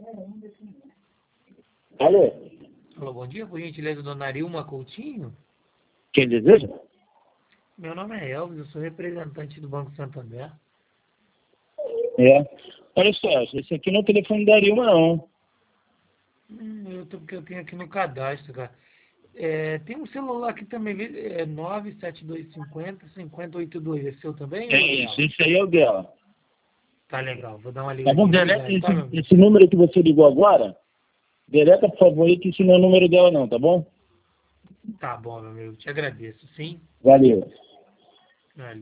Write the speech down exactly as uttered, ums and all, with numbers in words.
Alô? Alô, bom dia, por gentileza, dona Arilma Coutinho? Quem deseja? Meu nome é Elvis, eu sou representante do Banco Santander. É. Olha só, esse aqui não é o telefone da Arilma, não. Hum, eu tô, porque eu tenho aqui no cadastro, cara. É, tem um celular aqui também, é nove sete dois cinco zero, cinco zero oito dois. É seu também? É Ou é isso, dela? esse aí é o dela. Tá legal, vou dar uma Tá bom? ligadinha. Deleta Obrigado, tá, meu esse, amigo? esse número que você ligou agora, deleta, por favor, aí, que esse não é o número dela, não, tá bom? Tá bom, meu amigo, te agradeço, sim. Valeu. Valeu.